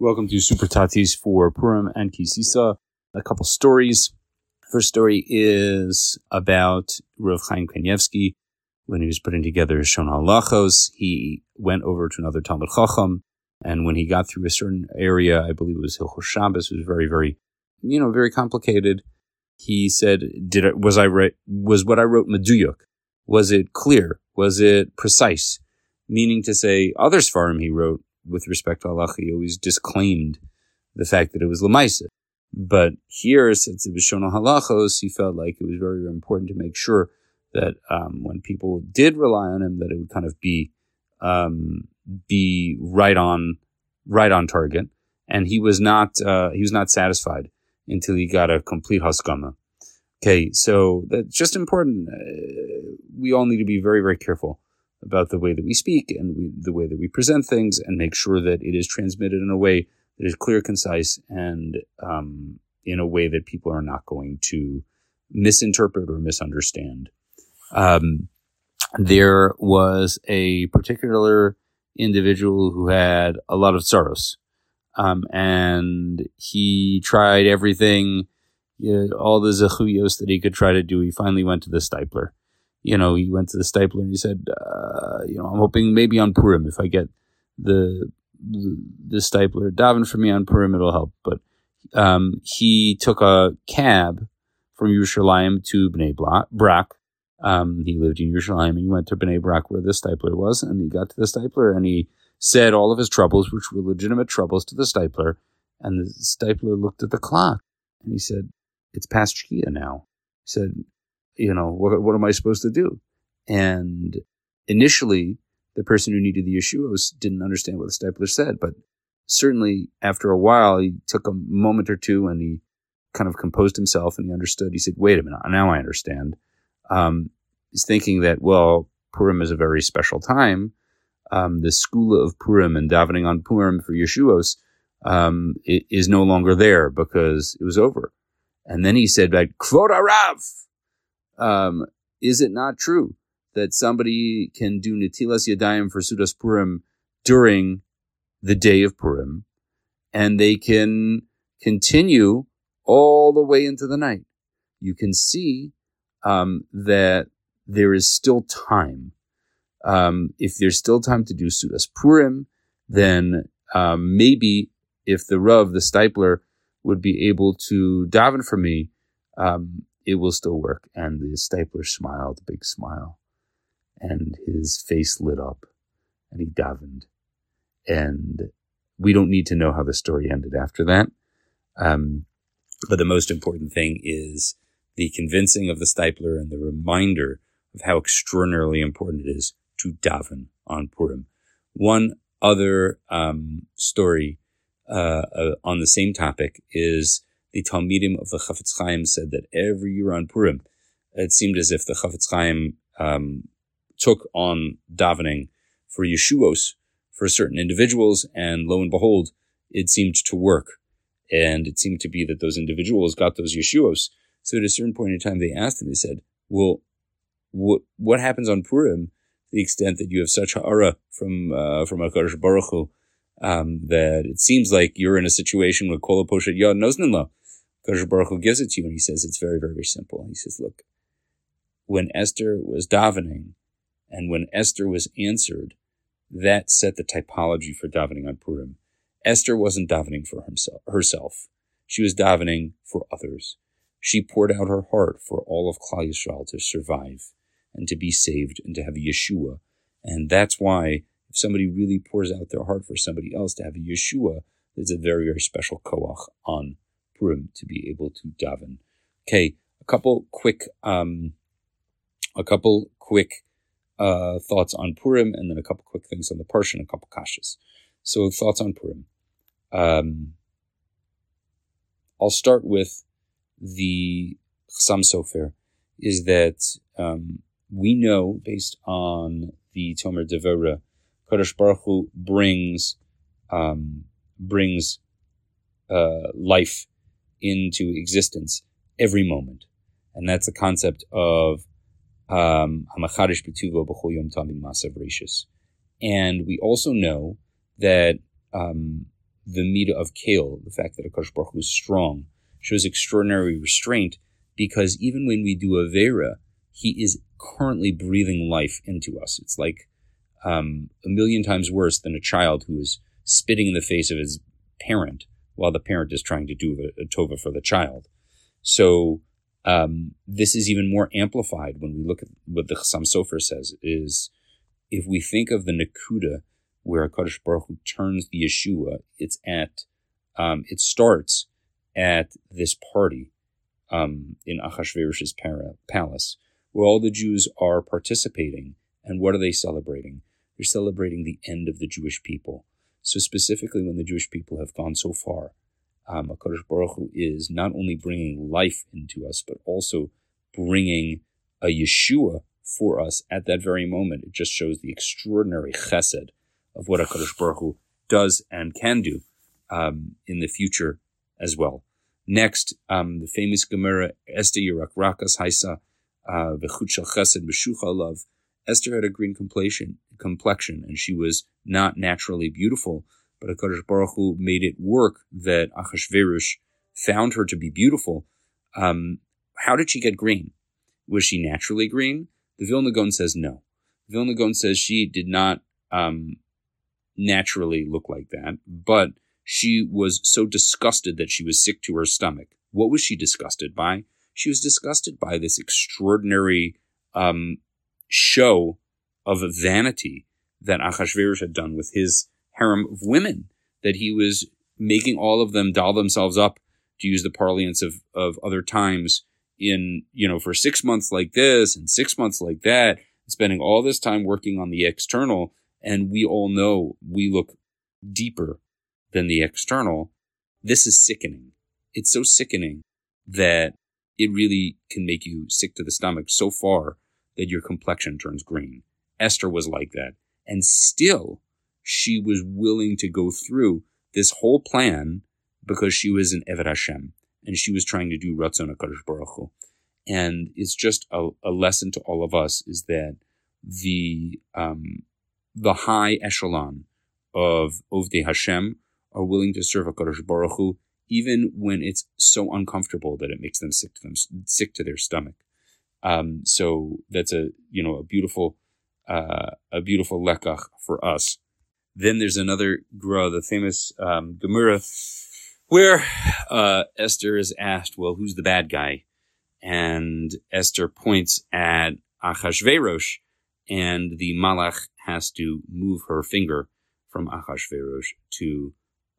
Welcome to Super Tatis for Purim and Kisisa. A couple stories. First story is about Rav Chaim Kanievsky. When he was putting together his Shon HaLachos, he went over to another Talmud Chacham, and when he got through a certain area, I believe it was Hilchos Shabbos, it was very, very, very complicated. He said, was what I wrote meduyuk? Was it clear? Was it precise? Meaning to say, other Sfarim he wrote with respect to halacha, he always disclaimed the fact that it was lemaisa. But here, since it was Shon HaLachos, he felt like it was very, very important to make sure that when people did rely on him, that it would kind of be right on target. And he was not satisfied until he got a complete haskama. Okay, so that's just important. We all need to be very, very careful about the way that we speak and the way that we present things, and make sure that it is transmitted in a way that is clear, concise, and in a way that people are not going to misinterpret or misunderstand. There was a particular individual who had a lot of sorrows, and he tried everything, all the zechuyos that he could try to do. He finally went to the Stipler. He went to the Stipler and he said, I'm hoping maybe on Purim, if I get the Stipler daven for me on Purim, it'll help. But he took a cab from Yerushalayim to Bnei Brak. He lived in Yerushalayim, and he went to Bnei Brak where the Stipler was, and he got to the Stipler and he said all of his troubles, which were legitimate troubles, to the Stipler. And the Stipler looked at the clock and he said, "It's past Shkia now." He said, what am I supposed to do? And initially, the person who needed the yeshuos didn't understand what the Stipler said, but certainly after a while, he took a moment or two and he kind of composed himself and he understood. He said, wait a minute, now I understand. He's thinking that, Purim is a very special time. The skula of Purim and davening on Purim for yeshuos it is no longer there because it was over. And then he said, Kvod Harav, is it not true that somebody can do Netilas Yadayim for Sudas Purim during the day of Purim, and they can continue all the way into the night? You can see that there is still time. If there's still time to do Sudas Purim, then maybe if the Rav, the Stipler, would be able to daven for me, it will still work. And the Stipler smiled, a big smile, and his face lit up, and he davened. And we don't need to know how the story ended after that. But the most important thing is the convincing of the Stipler and the reminder of how extraordinarily important it is to daven on Purim. One other story on the same topic is the Talmidim of the Chafetz Chaim said that every year on Purim, it seemed as if the Chafetz Chaim took on davening for yeshuos for certain individuals, and lo and behold, it seemed to work. And it seemed to be that those individuals got those yeshuos. So at a certain point in time, they asked him, they said, well, what happens on Purim to the extent that you have such ha'ara from HaKadosh Baruch Hu, that it seems like you're in a situation where Kol HaPoshet Yad Noznenla, HaKadosh Baruch Hu gives it to you. And he says, it's very, very, very simple. He says, look, when Esther was davening and when Esther was answered, that set the typology for davening on Purim. Esther wasn't davening for herself. She was davening for others. She poured out her heart for all of Klal Yisrael to survive and to be saved and to have a Yeshua. And that's why if somebody really pours out their heart for somebody else to have a Yeshua, there's a very, very special koach on Purim to be able to daven. Okay, a couple quick thoughts on Purim, and then a couple quick things on the Parsha and a couple kashas. So thoughts on Purim. I'll start with the Chassam Sofer, is that we know, based on the Tomer Devora, Kadosh Baruch Hu brings life into existence every moment. And that's the concept of Hamachadish B'tuvo B'chol Yom Tamid Masav Rishis. And we also know that the Midah of Kale, the fact that HaKadosh Baruch Hu is strong, shows extraordinary restraint, because even when we do Avera, he is currently breathing life into us. It's like a million times worse than a child who is spitting in the face of his parent while the parent is trying to do a tova for the child. So this is even more amplified when we look at what the Chassam Sofer says, is if we think of the Nakuda where HaKadosh Baruch Hu turns the Yeshua, it starts at this party in Achashverosh's palace, where all the Jews are participating. And what are they celebrating? They're celebrating the end of the Jewish people. So specifically when the Jewish people have gone so far, HaKadosh Baruch Hu is not only bringing life into us, but also bringing a Yeshua for us at that very moment. It just shows the extraordinary chesed of what HaKadosh Baruch Hu does and can do in the future as well. Next, the famous Gemara, Esther Yirak Rakas Haisa, V'chut Shel Chesed B'shucha Alav. Esther had a green complexion, and she was not naturally beautiful, but HaKadosh Baruch Hu made it work that Achashverosh found her to be beautiful. How did she get green? Was she naturally green? The Vilna Gaon says no. The Vilna Gaon says she did not naturally look like that, but she was so disgusted that she was sick to her stomach. What was she disgusted by? She was disgusted by this extraordinary show of vanity that Achashverosh had done with his harem of women, that he was making all of them doll themselves up, to use the parlance of other times, for 6 months like this and 6 months like that, spending all this time working on the external. And we all know we look deeper than the external. This is sickening. It's so sickening that it really can make you sick to the stomach so far that your complexion turns green. Esther was like that. And still, she was willing to go through this whole plan because she was an Eved Hashem, and she was trying to do Ratzon HaKadosh Baruch Hu. And it's just a lesson to all of us, is that the high echelon of Ovdei Hashem are willing to serve HaKadosh Baruch Hu, even when it's so uncomfortable that it makes them sick to their stomach. So that's a beautiful lekach for us. Then there's another Gra, the famous Gemara, where Esther is asked, well, who's the bad guy? And Esther points at Achashverosh, and the Malach has to move her finger from Achashverosh to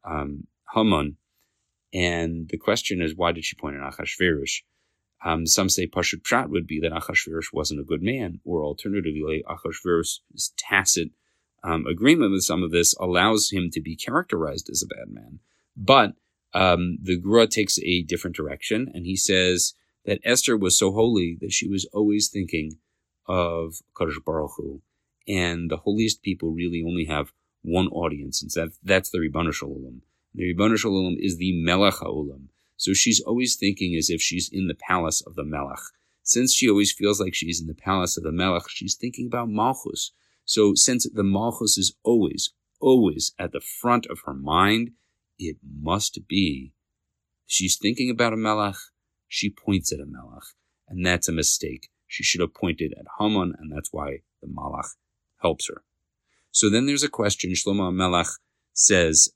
Haman. And the question is, why did she point at Achashverosh? Some say Pashut Pshat would be that Achashverosh wasn't a good man, or alternatively, Achashverosh's tacit agreement with some of this allows him to be characterized as a bad man. But the Gra takes a different direction, and he says that Esther was so holy that she was always thinking of Kadosh Baruch Hu, and the holiest people really only have one audience, and that's the Ribono Shel Olam. The Ribono Shel Olam is the Melech HaOlam. So she's always thinking as if she's in the palace of the Melech. Since she always feels like she's in the palace of the Melech, she's thinking about Malchus. So since the Malchus is always, always at the front of her mind, it must be she's thinking about a Melech, she points at a Melech. And that's a mistake. She should have pointed at Haman, and that's why the Malach helps her. So then there's a question. Shlomo HaMelech says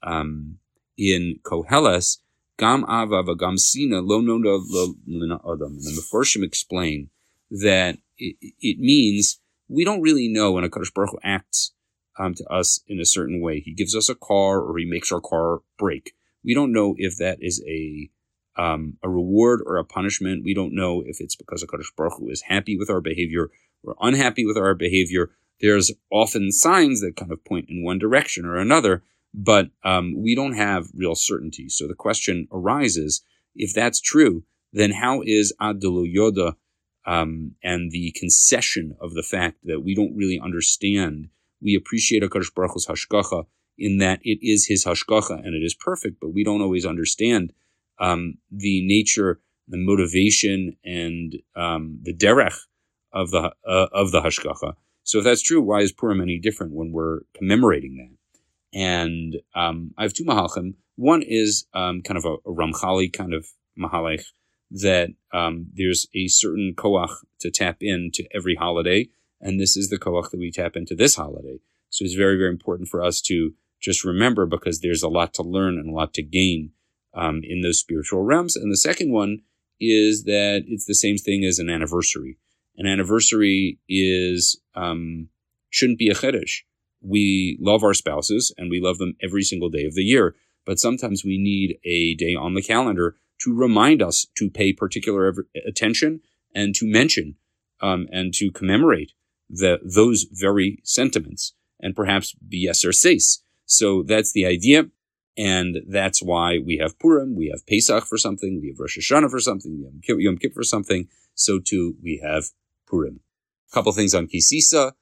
in Koheles, Gam Ava v'Gam Sina lo noda lo adam. And the Mefarshim explain that it means we don't really know when HaKadosh Baruch Hu acts to us in a certain way. He gives us a car, or he makes our car break. We don't know if that is a reward or a punishment. We don't know if it's because HaKadosh Baruch Hu is happy with our behavior or unhappy with our behavior. There's often signs that kind of point in one direction or another, but we don't have real certainty. So the question arises, if that's true, then how is Ad Delo Yoda and the concession of the fact that we don't really understand? We appreciate HaKadosh Baruch Hu's hashgacha in that it is his hashgacha and it is perfect, but we don't always understand the nature, the motivation, and the derech of the hashgacha. So if that's true, why is Purim any different when we're commemorating that? And I have two mahalchim. One is kind of a Ramchali kind of mahalech, that there's a certain koach to tap into every holiday, and this is the koach that we tap into this holiday. So it's very, very important for us to just remember, because there's a lot to learn and a lot to gain in those spiritual realms. And the second one is that it's the same thing as an anniversary. An anniversary is shouldn't be a chedesh. We love our spouses and we love them every single day of the year, but sometimes we need a day on the calendar to remind us to pay particular attention and to mention and to commemorate those very sentiments, and perhaps be yeser seis. So that's the idea, and that's why we have Purim, we have Pesach for something, we have Rosh Hashanah for something, we have Yom Kippur for something, so too we have Purim. A couple things on Kisisa.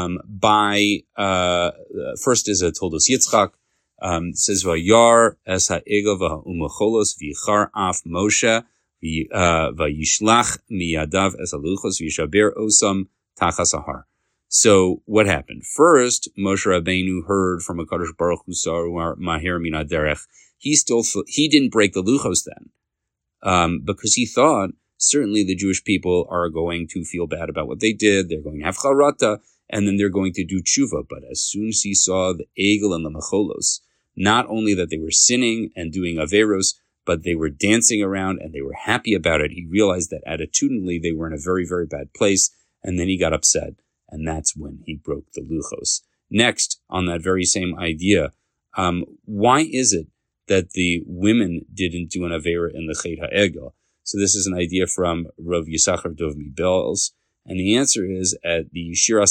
First is a Toldos Yitzchak. Says Vayar es ha'egel v'ha'umacholos v'yichar af Moshe v'yishlach miyadav es haluchos v'yishaber osam tachas ahar. So what happened? First, Moshe Rabbeinu heard from HaKadosh Baruch Hu Sar Mahir Min HaDerech. He didn't break the luchos then, because he thought certainly the Jewish people are going to feel bad about what they did. They're going to have charata, and then they're going to do tshuva. But as soon as he saw the egel and the mecholos, not only that they were sinning and doing averos, but they were dancing around and they were happy about it, he realized that attitudinally they were in a very, very bad place, and then he got upset. And that's when he broke the luchos. Next, on that very same idea, why is it that the women didn't do an avera in the Chet HaEgel? So this is an idea from Rav Yisachar Dov Mibels, and the answer is at the Shiras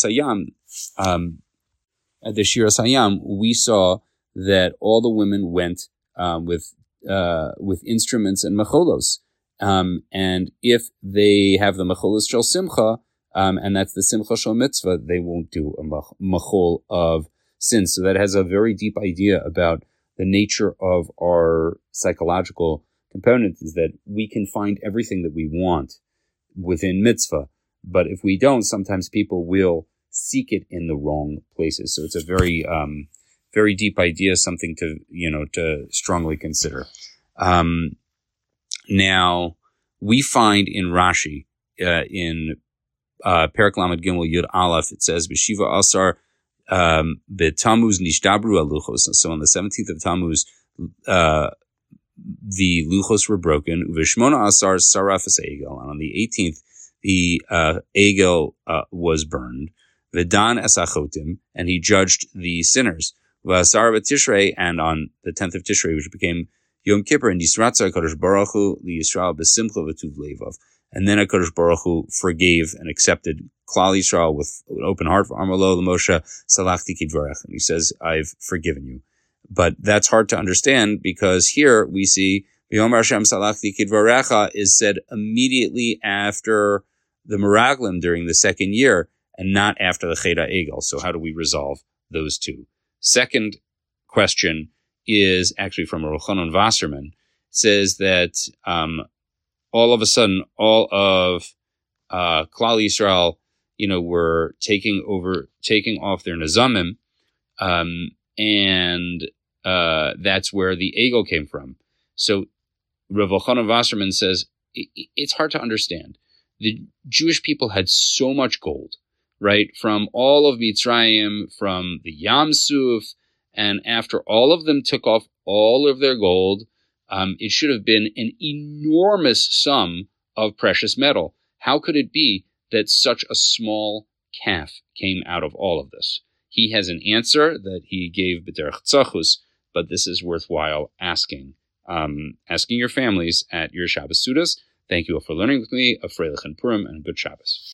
Hayam, we saw that all the women went with instruments and mecholos, and if they have the mecholos shel simcha, and that's the simcha shel mitzvah, they won't do a mechol of sin. So that has a very deep idea about the nature of our psychological component, is that we can find everything that we want within mitzvah, but if we don't, sometimes people will seek it in the wrong places. So it's a very, very deep idea, something to strongly consider. Now, we find in Rashi, in Perek Lamed Gimel Yud Aleph, it says, B'Shiva Asar B'Tammuz Nishdabru Aluchos. So on the 17th of Tammuz, the luchos were broken. Uveshmona Asar Saraf es Egel. And on the 18th, the Egel was burned. V'dan es Achotim, and he judged the sinners. V'Asar B'Tishrei, and on the 10th of Tishrei, which became Yom Kippur, and Yisratza HaKadosh Baruch Hu L'Yisrael B'Simcha V'Tuv Levav. And then HaKadosh Baruch Hu forgave and accepted Klal Yisrael with an open heart. For Amar lo Moshe Salachti Kidvarech, and he says, I've forgiven you. But that's hard to understand, because here we see V'Yomar Hashem Salachti Kidvarecha is said immediately after the Meraglim during the second year, and not after the Chet HaEgel. So how do we resolve those two? Second question is actually from Rochanan Wasserman. It says that all of a sudden, all of Klal Yisrael, were taking off their nizamim, and that's where the egel came from. So Rav Elchanan Wasserman says it's hard to understand. The Jewish people had so much gold, right, from all of Mitzrayim, from the Yam Suf, and after all of them took off all of their gold, it should have been an enormous sum of precious metal. How could it be that such a small calf came out of all of this? He has an answer that he gave B'derech Tzachus, but this is worthwhile asking. Asking your families at your Shabbos Sudas. Thank you all for learning with me. A Freilich and Purim, and a good Shabbos.